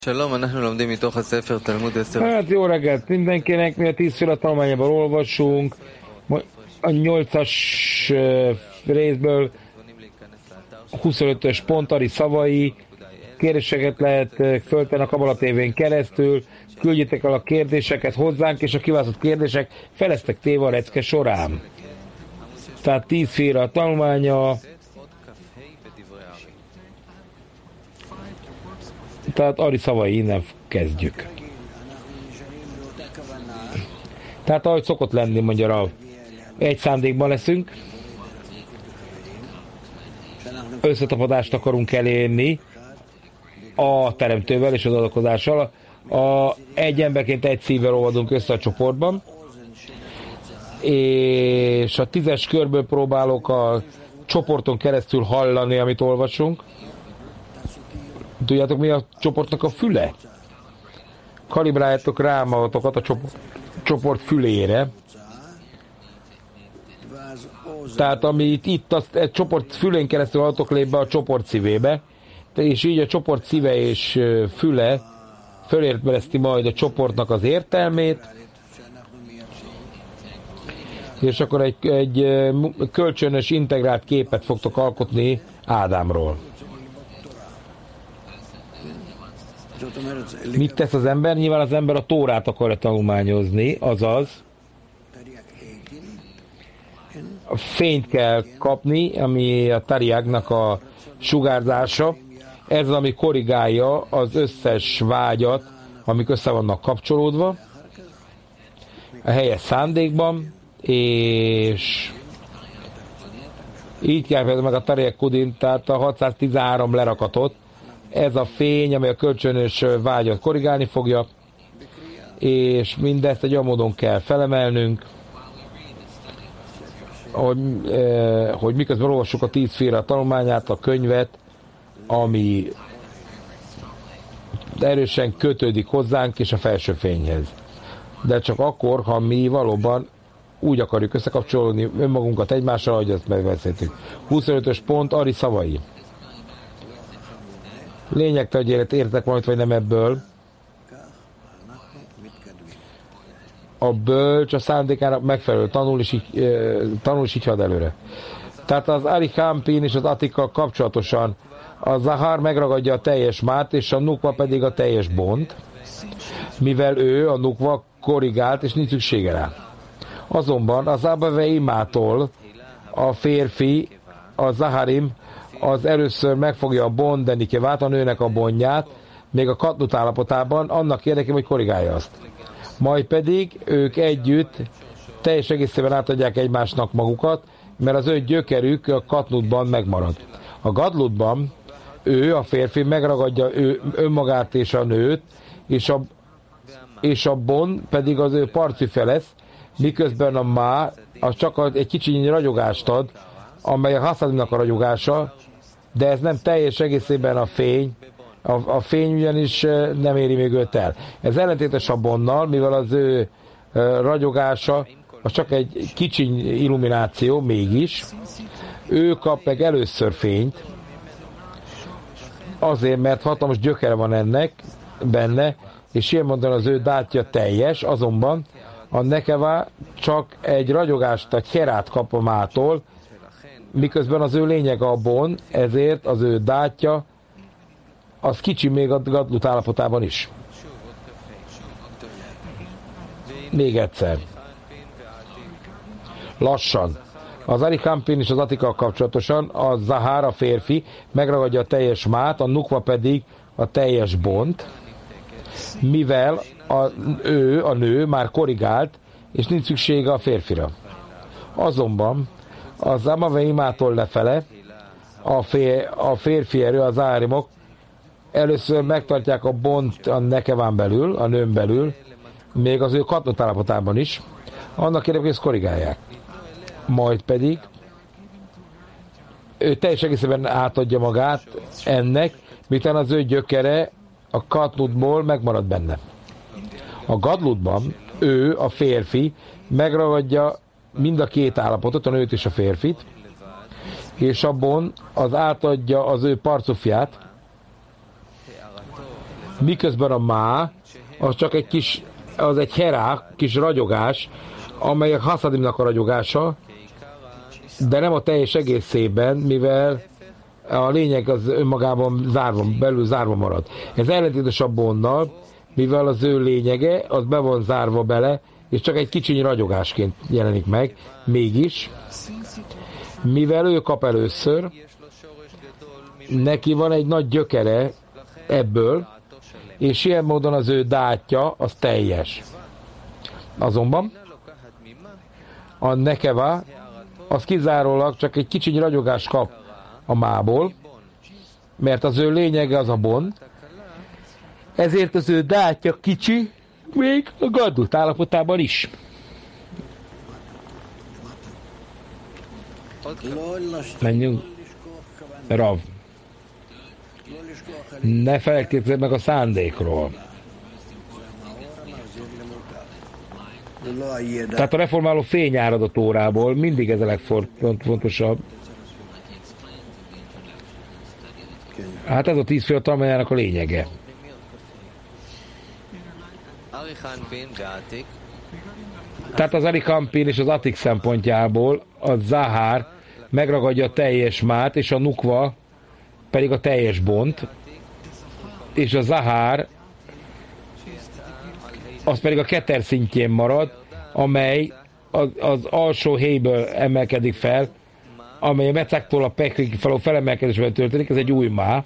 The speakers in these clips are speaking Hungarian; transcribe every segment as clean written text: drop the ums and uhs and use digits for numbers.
שלום, אנחנו לומדים מתוך הספר תלמוד 10. Hát jó reggelt mindenkinek, mi a 10 féle tanulmányában olvasunk, a 8-as részből 25-ös pontari szavai, kérdéseket lehet föltenni a Kabala tévén keresztül, küldjétek el a kérdéseket hozzánk, és a kiválasztott kérdések feleztek téve a lecke során. Tehát 10 féle a tanulmánya, tehát Ari szavai, innen kezdjük. Tehát ahogy szokott lenni, mondja Rav, egy szándékban leszünk, összetapadást akarunk elérni a teremtővel és az adakozással. Egy emberként egy szívvel olvadunk össze a csoportban, és a 10-es körből próbálok a csoporton keresztül hallani, amit olvasunk. Tudjátok, mi a csoportnak a füle? Kalibráljátok rá magatokat a csoport fülére. Tehát amit itt a csoport fülén keresztül hallatok lép be a csoport szívébe, és így a csoport szíve és füle fölértelmezti majd a csoportnak az értelmét, és akkor egy kölcsönös integrált képet fogtok alkotni Ádámról. Mit tesz az ember? Nyilván az ember a Tórát akarja tanulmányozni, azaz a fényt kell kapni, ami a Tariagnak a sugárzása. Ez az, ami korrigálja az összes vágyat, amik össze vannak kapcsolódva a helyes szándékban, és így kell meg a Tariag Kudin, tehát a 613 lerakatot. Ez a fény, ami a kölcsönös vágyat korrigálni fogja, és mindezt egy olyan módon kell felemelnünk, hogy miközben olvassuk a 10 féle tanulmányát, a könyvet, ami erősen kötődik hozzánk és a felső fényhez. De csak akkor, ha mi valóban úgy akarjuk összekapcsolni önmagunkat egymással, ahogy ezt megbeszéltük. 25-ös pont, Ari szavai. Lényegtelen, hogy értek valamit, vagy nem ebből. A bölcs a szándékának megfelelő tanul, és így halad előre. Tehát az Ari Kampin és az Atikkal kapcsolatosan a Zahar megragadja a teljes mát, és a Nukva pedig a teljes bont, mivel ő, a Nukva, korrigált, és nincs szüksége rá. Azonban az Abaveimától a férfi, a Zaharim, az először megfogja a bondenikevát, a nőnek a bonját, még a katnut állapotában, annak érdekében, hogy korrigálja azt. Majd pedig ők együtt teljes egészében átadják egymásnak magukat, mert az ő gyökerük a katnutban megmarad. A gadlutban ő, a férfi, megragadja önmagát és a nőt, és a bon pedig az ő parcüfe lesz, miközben a má az csak egy kicsi ragyogást ad, amely a haszadimnak a ragyogása, de ez nem teljes egészében a fény, a fény ugyanis nem éri még őt el. Ez ellentétes a bonnal, mivel az ő ragyogása az csak egy kicsi illumináció, mégis ő kap meg először fényt, azért, mert hatalmas gyökere van ennek benne, és ilyen mondani az ő dátja teljes, azonban a nekeva csak egy ragyogást, egy herát kap a mától, miközben az ő lényeg a bon, ezért az ő dátja az kicsi még a gadlut állapotában is. Még egyszer. Lassan. Az Ari Kampin és az Atikkal kapcsolatosan a Zahár, a férfi, megragadja a teljes mát, a Nukva pedig a teljes bont, mivel a nő már korrigált, és nincs szüksége a férfira. Azonban az Amaveimától lefele a férfi erő, az árimok először megtartják a bont a nekeván belül, a nőn belül, még az ő katnut állapotában is, annak érdekében, hogy ezt korrigálják. Majd pedig ő teljes egészében átadja magát ennek, miután az ő gyökere a katnutból megmarad benne. A gadlutban ő, a férfi, megragadja mind a két állapotot, a nőt és a férfit, és abban az átadja az ő parcufját, miközben a má, az csak egy kis, az egy herá, kis ragyogás, amely a haszadimnak a ragyogása, de nem a teljes egészében, mivel a lényeg az önmagában belül zárva marad. Ez ellentétes a bonnal, mivel az ő lényege, az be van zárva bele, és csak egy kicsiny ragyogásként jelenik meg, mégis, mivel ő kap először, neki van egy nagy gyökere ebből, és ilyen módon az ő dátja, az teljes. Azonban a nekeva, az kizárólag csak egy kicsiny ragyogást kap a mából, mert az ő lényege az a bon, ezért az ő dátja kicsi, még a gaddult állapotában is. Menjünk. Rav. Ne felejtkezzél meg a szándékról. Tehát a reformáló fény árad a Tórából, mindig ez a legfontosabb. Hát ez a 10 féltalmájának a lényege. Tehát az Arikampin és az Atik szempontjából a Zahár megragadja a teljes mát, és a Nukva pedig a teljes bont, és a Zahár az pedig a keter szintjén marad, amely az alsó helyből emelkedik fel, amely a Mecáktól a Pekrig felől felemelkedésben történik, ez egy új má,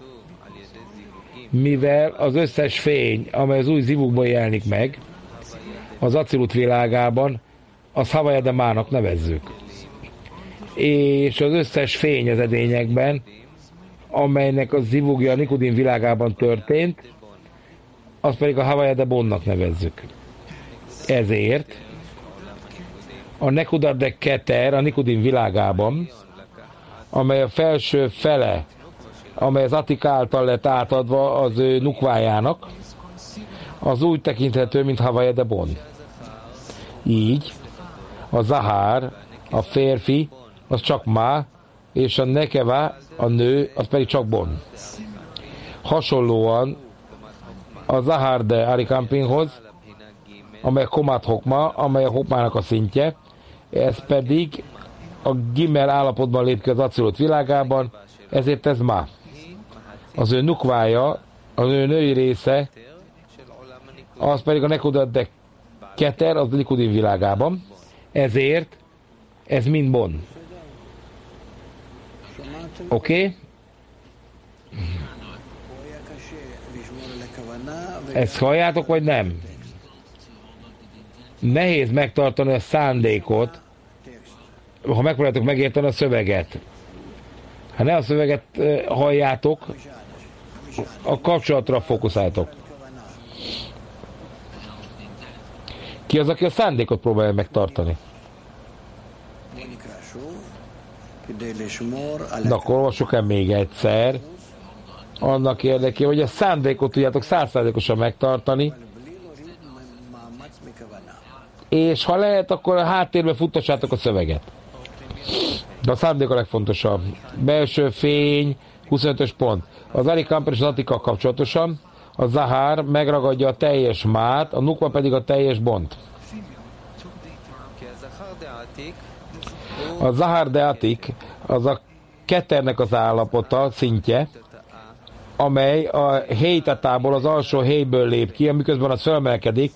mivel az összes fény, amely az új zivukban jelenik meg, az Acilut világában, az Havajada mának nevezzük. És az összes fény az edényekben, amelynek a zivugja a Nikudim világában történt, azt pedig a Havajada bonnak nevezzük. Ezért a Nekudadek Keter a Nikudim világában, amely a felső fele, amely az Atik által lett átadva az ő nukvájának, az úgy tekinthető, mint Havajada bon. Így a Zahár, a férfi, az csak má, és a Nekeva, a nő, az pedig csak bon. Hasonlóan a Zahár de Arikampinhoz, amely Komát Hokma, amely a Hokmának a szintje, ez pedig a Gimel állapotban lép ki az Acilut világában, ezért ez má. Az ő nukvája, az ő női része, az pedig a Nekudadek Keter, az a Nikudim világában, ezért ez mind bon. Oké? Ezt halljátok, vagy nem? Nehéz megtartani a szándékot, ha megpróbáljátok megérteni a szöveget. Ha ne a szöveget halljátok, a kapcsolatra fókuszáltok. Ki az, aki a szándékot próbálja megtartani? De akkor olvassuk el még egyszer. Annak érdekében, hogy a szándékot tudjátok 100%-osan megtartani, és ha lehet, akkor a háttérbe futtassátok a szöveget. De a szándék a legfontosabb. Belső fény, 25-ös pont. Az Arikamper és az Atikkal kapcsolatosan a Zahár megragadja a teljes mát, a Nukva pedig a teljes bont. A Zahár de Atik az a keternek az állapota, szintje, amely a héjtatából, az alsó helyből lép ki, amiközben az felemelkedik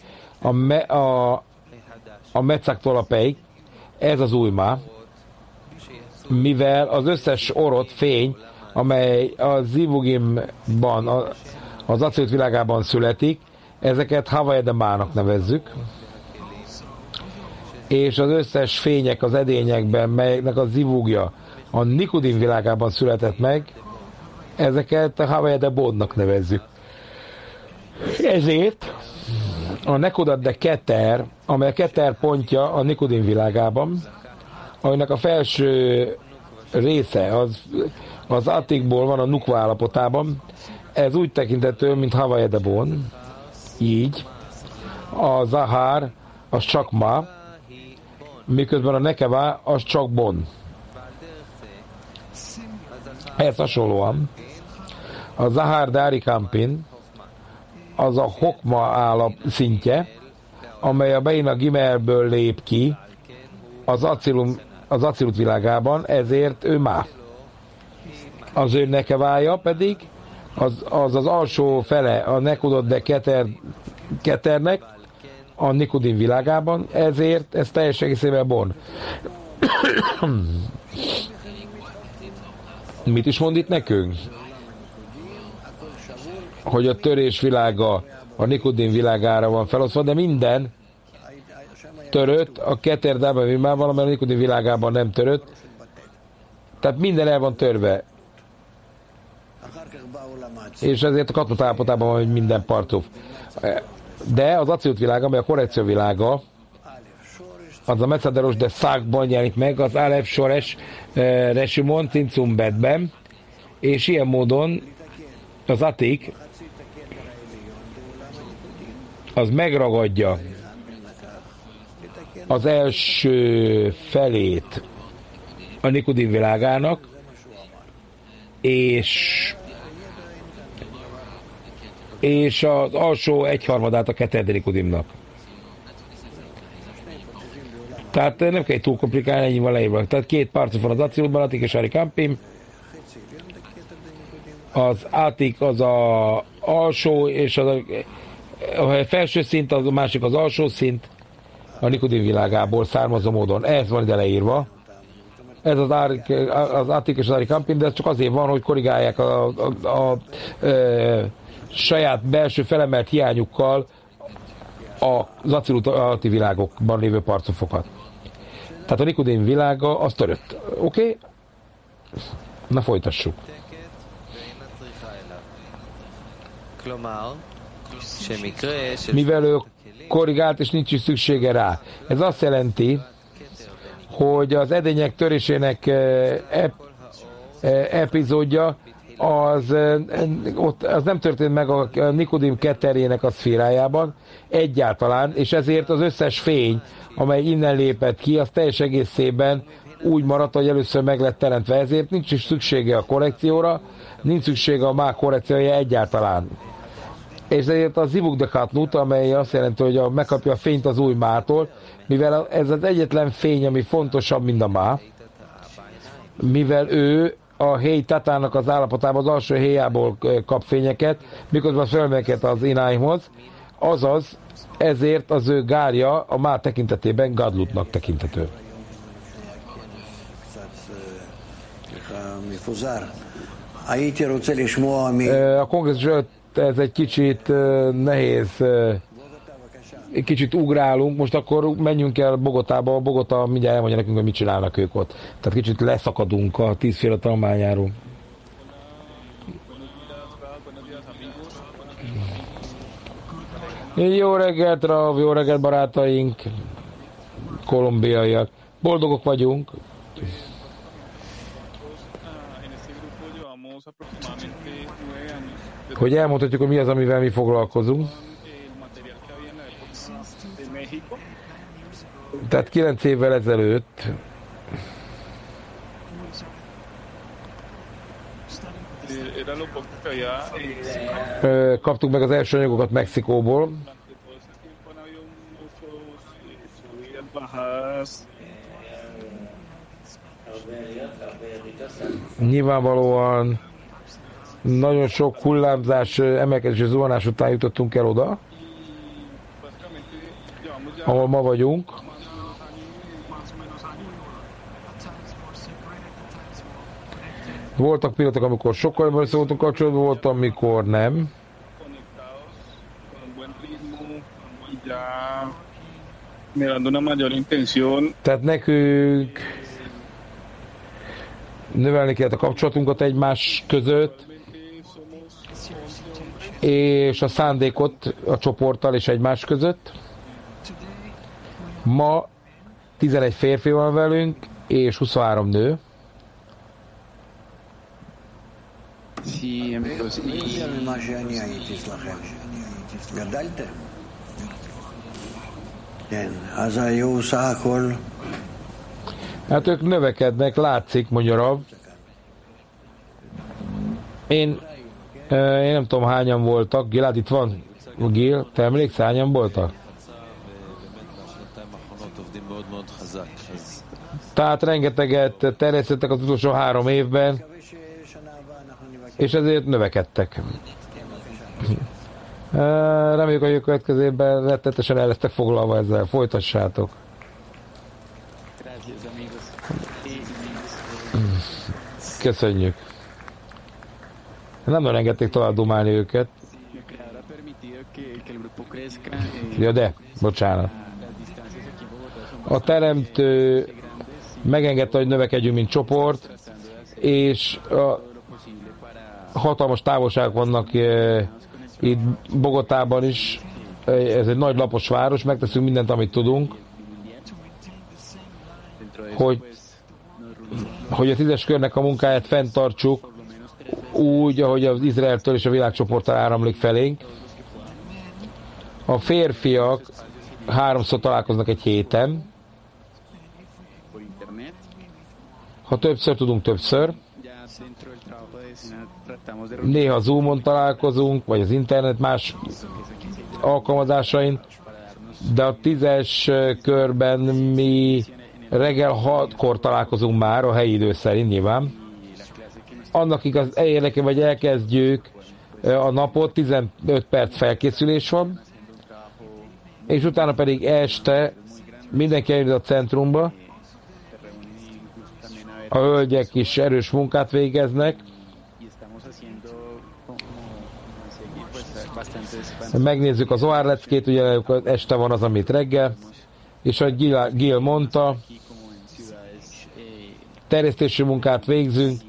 a Mecáktól a Peig, ez az új má, mivel az összes orot, fény, amely a Zivugimban, az Acilut világában születik, ezeket Havajada mának nevezzük, és az összes fények az edényekben, melyeknek a zivugja a Nikudim világában született meg, ezeket a Havajada bonnak nevezzük. Ezért a Nekudadek Keter, amely a Keter pontja a Nikudim világában, aminek a felső része az Atikból van a Nukva állapotában, ez úgy tekintető, mint Havajada bon, így a Zahár az csak ma, miközben a Nekeva az csak bon. Ehhez hasonlóan a Zahár de Arikampin az a Hokma állap szintje, amely a Beina Gimelből lép ki az Acilut világában, ezért ő Má. Az ő nekevája pedig az alsó fele a Nekudot de Keternek a Nikudim világában, ezért ez teljes egészében Bon. Mit is mond itt nekünk? Hogy a törés világa a Nikudim világára van felosztva, de minden törött, a Keter Dában már valami a Nikudim világában nem törött, tehát minden el van törve. És ezért a katmut állapotában van, hogy minden parcuf. De az Acilut világa, amely a korrekció világa, az a Metszaderos de Szákban jelenik meg, az Alef Sores Resimon Cincumbetben, és ilyen módon az Atik az megragadja az első felét a Nikudim világának, és az alsó egyharmadát a Keter de Nikudimnak. Tehát nem kell túl komplikálni, ennyi van leírva. Tehát két parcuf van az Acilutban, Atik és Ari Kampim. Az Atik az a alsó, és a felső szint, az a másik az alsó szint, a Nikudim világából származó módon. Ez van ide leírva. Ez az Atik és az Ari Kampim, de ez csak azért van, hogy korrigálják a saját belső felemelt hiányukkal az Aciluti világokban lévő parcufokat. Tehát a Nikudim világa az törött. Oké? Na folytassuk. Mivel ő korrigált és nincs is szüksége rá. Ez azt jelenti, hogy az edények törésének epizódja az nem történt meg a Nikudim Keterének a szférájában egyáltalán, és ezért az összes fény, amely innen lépett ki, az teljes egészében úgy maradt, hogy először meg lett teremtve, ezért nincs is szüksége a korrekcióra, nincs szüksége a Má korrekciója egyáltalán. És ezért a Zivuk de Katnut, amely azt jelenti, hogy megkapja a fényt az új Mától, mivel ez az egyetlen fény, ami fontosabb, mint a Má, mivel ő a héj tatának az állapotában, az alsó héjából kap fényeket, miközben fölmeket az ináimhoz, azaz ezért az ő gárja a Má tekintetében Gadlutnak tekinthető. A kongresszus ez egy kicsit nehéz, egy kicsit ugrálunk, most akkor menjünk el Bogotába, Bogota mindjárt elmondja nekünk, hogy mit csinálnak ők ott. Tehát kicsit leszakadunk a 10 féle tanulmányáról. Jó reggelt, Rav, jó reggelt, barátaink, kolumbiaiak. Boldogok vagyunk. Hogy elmondhatjuk, hogy mi az, amivel mi foglalkozunk. Tehát 9 évvel ezelőtt kaptuk meg az első anyagokat Mexikóból. Nyilvánvalóan nagyon sok hullámzás, emelkedés és zuhanás után jutottunk el oda, ahol ma vagyunk. Voltak pillanatok, amikor sokkal jobban össze voltunk kapcsolatban, volt, amikor nem. Tehát nekünk növelni kellett a kapcsolatunkat egymás között, és a szándékot a csoporttal és egymás között. Ma 11 férfi van velünk, és 23 nő. Hát ők növekednek, látszik, mondja Rav. Én nem tudom, hányan voltak. Gilad itt van? Gil, te emlékszel, hányan voltak? Tehát rengeteget terjesztettek az utolsó 3 évben, és ezért növekedtek. Reméljük, hogy a következő évben rettetesen el lesztek foglalva ezzel. Folytassátok. Köszönjük. Nem nagyon engedték tovább dumálni őket. Ja, de, bocsánat. A teremtő megengedte, hogy növekedjünk, mint csoport, és hatalmas távolságok vannak itt Bogotában is. Ez egy nagy lapos város, megteszünk mindent, amit tudunk, hogy a 10-es körnek a munkáját fenntartsuk úgy, ahogy az Izraeltől és a világcsoporttal áramlik felénk. A férfiak 3-szor találkoznak egy héten. Ha többször tudunk, többször. Néha Zoomon találkozunk, vagy az internet más alkalmazásain, de a 10-es körben mi reggel 6-kor találkozunk már, a helyi idő szerint nyilván. Annak igaz érdekében, hogy elkezdjük a napot, 15 perc felkészülés van, és utána pedig este mindenki eljön a centrumba, a hölgyek is erős munkát végeznek, megnézzük az OR leckét, ugye este van az, amit reggel, és ahogy Gil mondta, terjesztési munkát végzünk.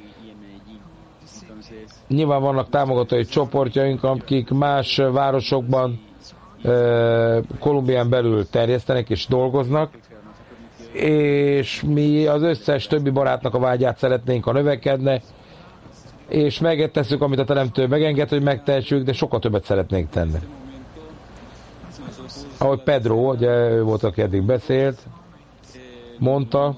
Nyilván vannak támogatói csoportjaink, akik más városokban, Kolumbián belül terjesztenek és dolgoznak, és mi az összes többi barátnak a vágyát szeretnénk, ha növekedne, és megtesszük, amit a teremtő megenged, hogy megtehessük, de sokkal többet szeretnénk tenni. Ahogy Pedro, ugye ő volt, aki eddig beszélt, mondta,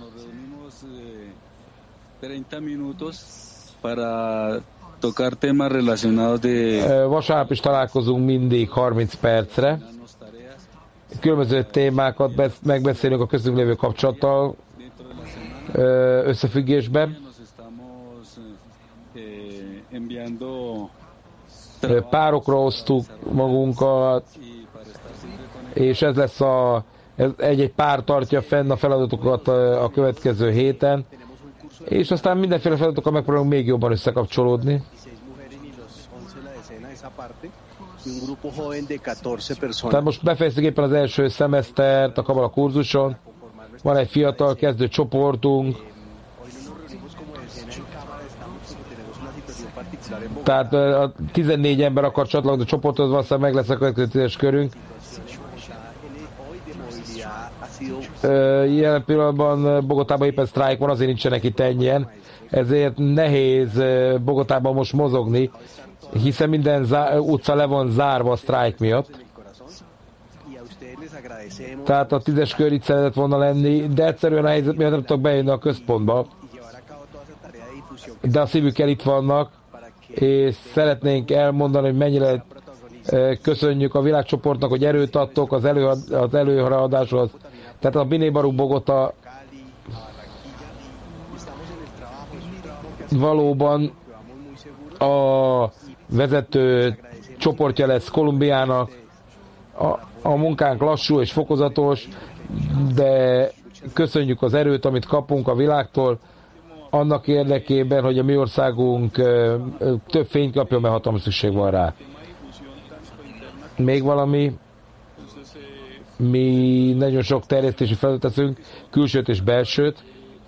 vasárnap is találkozunk mindig 30 percre. Különböző témákat megbeszélünk a köztünk lévő kapcsolattal összefüggésben. Párokra osztuk magunkat, és ez lesz egy pár tartja fenn a feladatokat a következő héten, és aztán mindenféle feladatokkal megpróbálunk még jobban összekapcsolódni. Tehát most befejeztük éppen az első szemesztert a Kabala kurzuson, van egy fiatal kezdő csoportunk, tehát a 14 ember akar csatlakozni a csoporthoz, valószínűleg meg lesz a következő 10-es körünk. Jelen pillanatban Bogotában éppen sztrájk van, azért nincsenek itt ennyien, ezért nehéz Bogotában most mozogni, hiszen minden utca le van zárva a sztrájk miatt. Tehát a 10-es kör itt szeretett volna lenni, de egyszerűen a helyzet miatt nem tudtak bejönni a központba. De a szívükkel itt vannak, és szeretnénk elmondani, hogy mennyire köszönjük a világcsoportnak, hogy erőt adtok az előadáshoz. Tehát a Biné Baruch Bogota valóban a vezető csoportja lesz Kolumbiának. A munkánk lassú és fokozatos, de köszönjük az erőt, amit kapunk a világtól, annak érdekében, hogy a mi országunk több fényt kapjon, mert hatalmas szükség van rá. Még valami, mi nagyon sok terjesztési feladatot teszünk, külsőt és belsőt.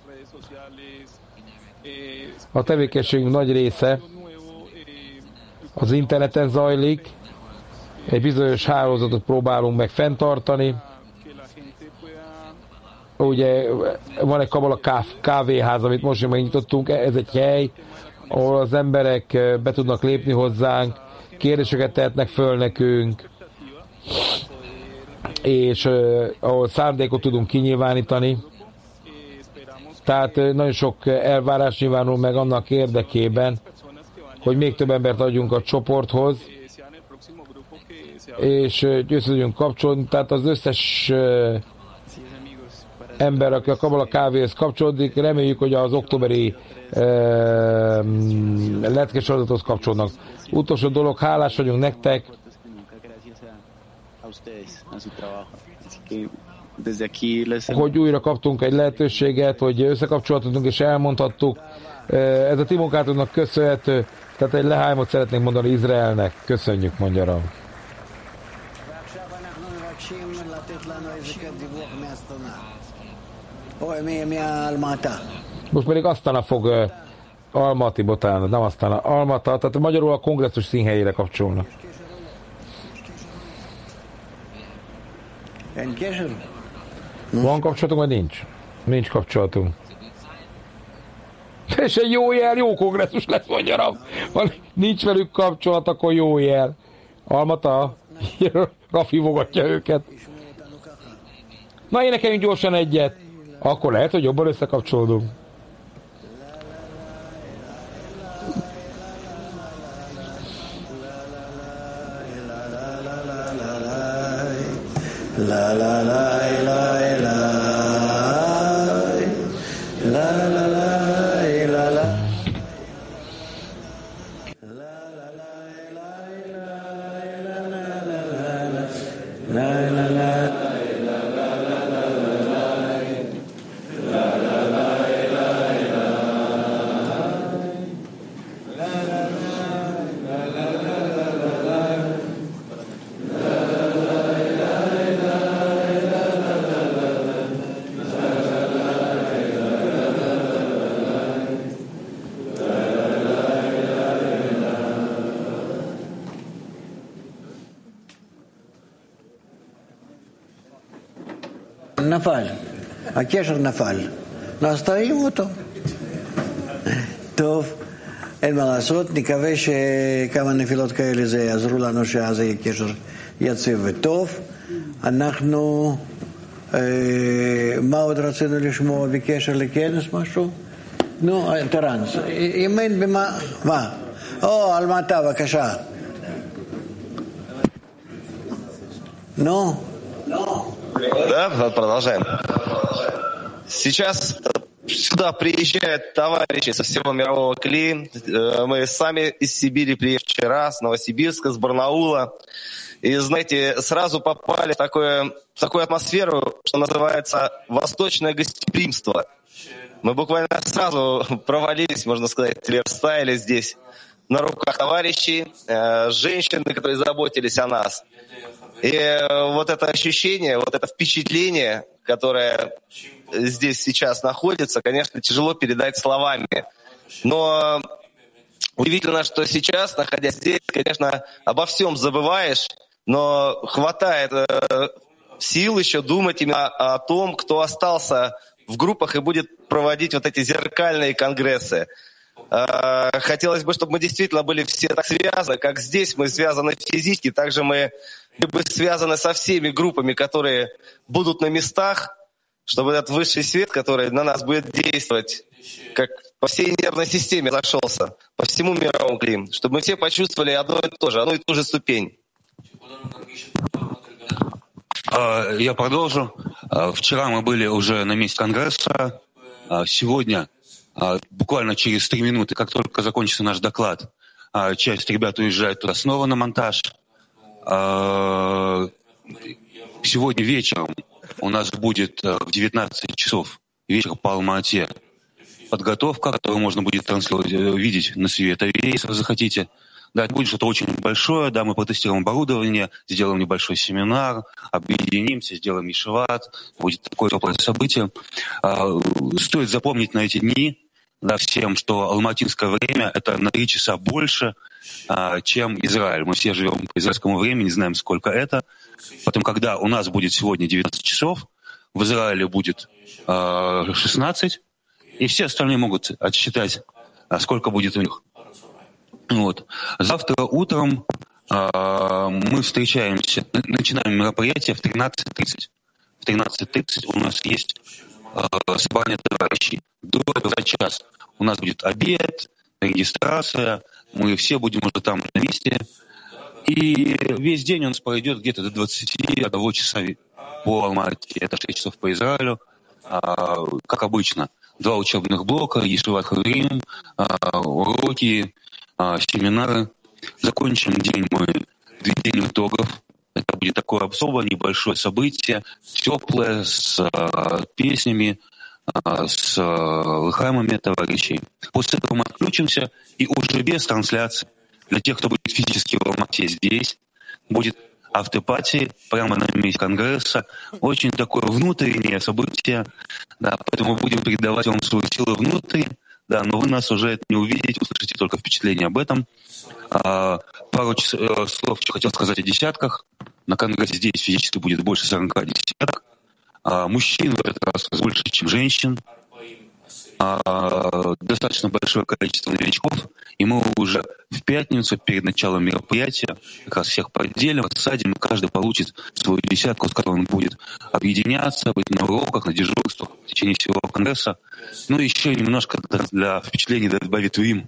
A tevékenységünk nagy része az interneten zajlik, egy bizonyos hálózatot próbálunk meg fenntartani. Ugye van egy Kabala kávéház, amit most megnyitottunk, ez egy hely, ahol az emberek be tudnak lépni hozzánk, kérdéseket tehetnek föl nekünk, és ahol szándékot tudunk kinyilvánítani. Tehát nagyon sok elvárás nyilvánul meg annak érdekében, hogy még több embert adjunk a csoporthoz, és össze tudjunk kapcsolódni, tehát az összes ember, aki a Kabala kávéhez kapcsolódik, reméljük, hogy az októberi letkes adathoz kapcsolódnak. Utolsó dolog, hálás vagyunk nektek, hogy újra kaptunk egy lehetőséget, hogy összekapcsolhatunk és elmondhattuk. Ez a ti munkátoknak köszönhető, tehát egy lehájmot szeretnénk mondani Izraelnek. Köszönjük, mondja Rav. Most pedig Asztana fog Almaty, botána, nem Asztana, Almata, tehát magyarul a kongresszus színhelyére kapcsolnak. Van kapcsolatunk, vagy nincs? Nincs kapcsolatunk. És egy jó jel, jó kongresszus lesz, mondja Rav. Nincs velük kapcsolat, akkor jó jel. Almata, Rav hívogatja őket. Na, énekeljünk gyorsan egyet. Akkor lehet, hogy jobban összekapcsolódunk. La la la la la la la la la. נפל, הקשר נפל, אז תרימו אותו. טוב, אין מה לעשות, נקווה שכמה נפילות כאלה זה יעזרו לנו שאז יהיה קשר יציב וטוב. אנחנו, מה עוד רצינו לשמוע בקשר לכנס משהו? נו, טרנס, אם אין במה, מה? אלמתה, בבקשה. נו? Да, продолжаем. Сейчас сюда приезжают товарищи со всего мирового КЛИ. Мы сами из Сибири приехали вчера, с Новосибирска, с Барнаула. И, знаете, сразу попали в такую атмосферу, что называется «восточное гостеприимство». Мы буквально сразу провалились, можно сказать, растаяли здесь на руках товарищей, женщины, которые заботились о нас. И вот это ощущение, вот это впечатление, которое здесь сейчас находится, конечно, тяжело передать словами. Но удивительно, что сейчас, находясь здесь, конечно, обо всем забываешь, но хватает сил еще думать именно о том, кто остался в группах и будет проводить вот эти зеркальные конгрессы. Хотелось бы, чтобы мы действительно были все так связаны, как здесь мы связаны физически, также мы были связаны со всеми группами, которые будут на местах, чтобы этот высший свет, который на нас будет действовать, как по всей нервной системе зашелся, по всему мировому климату, чтобы мы все почувствовали одну и ту же ступень. Я продолжу. Вчера мы были уже на месте конгресса. Сегодня, буквально через 3 минуты, как только закончится наш доклад, часть ребят уезжает туда снова на монтаж. Сегодня вечером у нас будет в 19 часов вечера по Алма-Ате подготовка, которую можно будет видеть на Света, если захотите. Да, это будет что-то очень большое, да, мы протестируем оборудование, сделаем небольшой семинар, объединимся, сделаем ешиват, будет такое теплое событие. Стоит запомнить на эти дни, да, всем, что алматинское время — это на 3 часа больше, чем Израиль. Мы все живем по израильскому времени, не знаем, сколько это. Потом, когда у нас будет сегодня 19 часов, в Израиле будет 16, и все остальные могут отсчитать, сколько будет у них. Вот. Завтра утром мы встречаемся, начинаем мероприятие в 13:30. В 13:30 у нас есть собрание товарищей. До этого за час у нас будет обед, регистрация, мы все будем уже там на месте. И весь день он пройдет где-то до 21 часа по Алма-Ате. Это 6 часов по Израилю. Как обычно, 2 учебных блока, Ешиват Хаверим, уроки, семинары. Закончим день мы подведением итогов. Это будет такое особое небольшое событие, теплое, с песнями, с лыхаймами товарищей. После этого мы отключимся, и уже без трансляции для тех, кто будет физически в Алма-Ате здесь, будет автопати прямо на месте Конгресса. Очень такое внутреннее событие. Да, поэтому мы будем передавать вам свою силу внутри. Да, но вы нас уже не увидите, услышите только впечатление об этом. Пару слов еще хотел сказать о десятках. На Конгрессе здесь физически будет больше 40 десяток. Мужчин в этот раз больше, чем женщин. Достаточно большое количество новичков. И мы уже в пятницу перед началом мероприятия как раз всех поделим, рассадим, и каждый получит свою десятку, с которой он будет объединяться, быть на уроках, на дежурствах в течение всего Конгресса. Ну и еще немножко для впечатлений добавит им.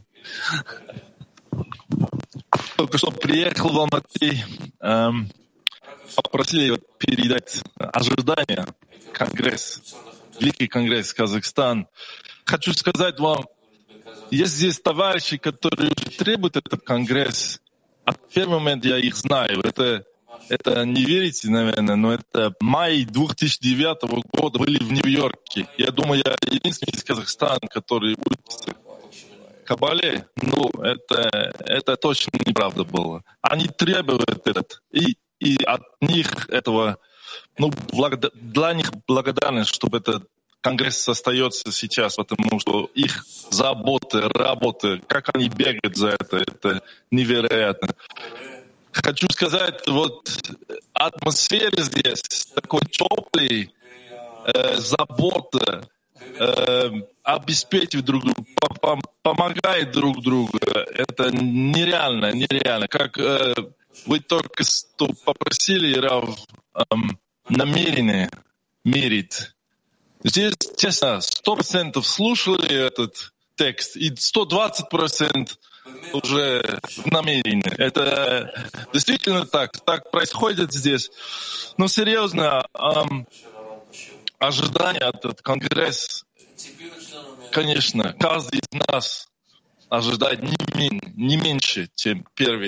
Только что приехал в Алма-Ате, попросили передать ожидания Конгресс, Великий Конгресс Казахстан. Хочу сказать вам, есть здесь товарищи, которые требуют этот Конгресс. А в первый момент я их знаю. Это не верите, наверное, но это май 2009 года были в Нью-Йорке. Я думаю, я единственный из Казахстана, который учится в Кабале. Ну, это точно неправда было. Они требуют этот. И от них этого, для них благодарность, чтобы этот Конгресс остается сейчас, потому что их забота, работа, как они бегают за это невероятно. Хочу сказать, атмосфера здесь такой теплый, забота, обеспечивает друг друга, помогает друг другу. Это нереально. Как вы только что попросили, Рав, намерение мерить. Здесь, честно, 100% слушали этот текст, и 120% уже намерение. Это действительно так происходит здесь. Но серьезно, ожидание от этого Конгресса, конечно, каждый из нас ожидает не меньше, чем первый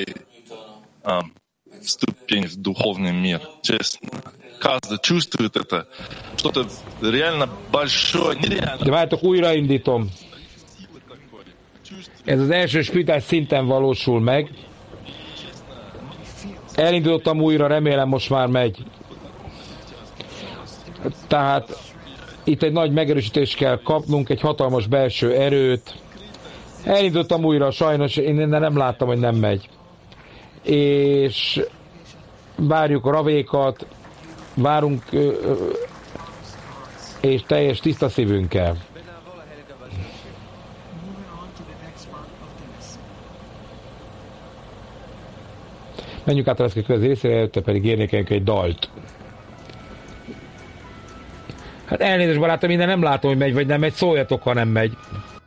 ступень в духовный мир, честно. Каждый чувствует это. Что-то реально большое, нереально. Várjátok, újraindítom. Ez az első spirituális szinten valósul meg. Elindítottam újra, remélem most már megy. Tehát itt egy nagy megerősítést kell kapnunk, egy hatalmas belső erőt. Elindítottam újra, sajnos én innen nem láttam, hogy nem megy. És várjuk a ravékat, várunk és teljes tiszta szívünkkel. Menjünk át a következő részére, előtte pedig énekeljünk egy dalt. Hát elnézést, barátom, innen nem látom, hogy megy vagy nem megy, szóljatok, ha nem megy.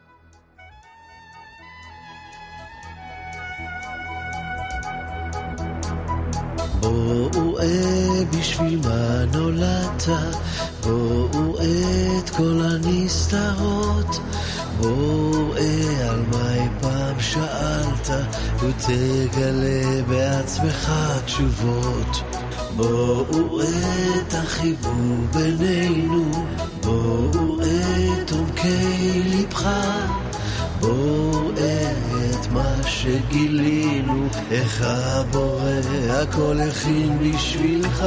בשביל מה נולדת, בואו את כל הנסתרות, בואו על מה אי פעם שאלת, ותגלה בעצמך תשובות. בואו את החיבור בינינו, בואו את עומקי לבך, בואו את מה שגילינו, איך הבורא הכל הכין בשבילך.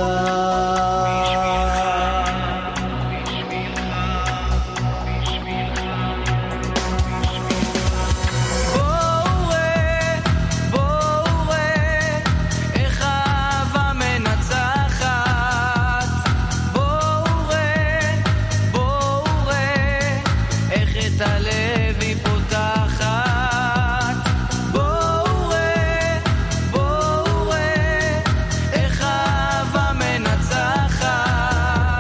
איך אהבה מנצחת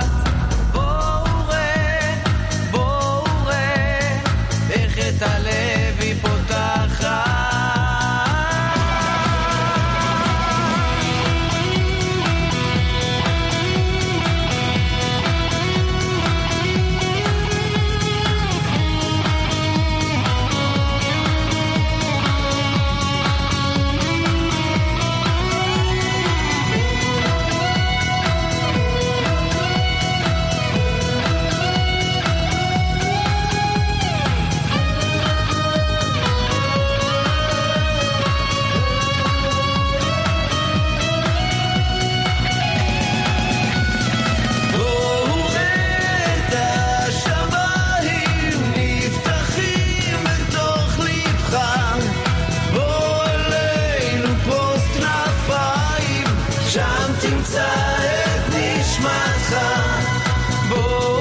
תמצא את נשמתך בוא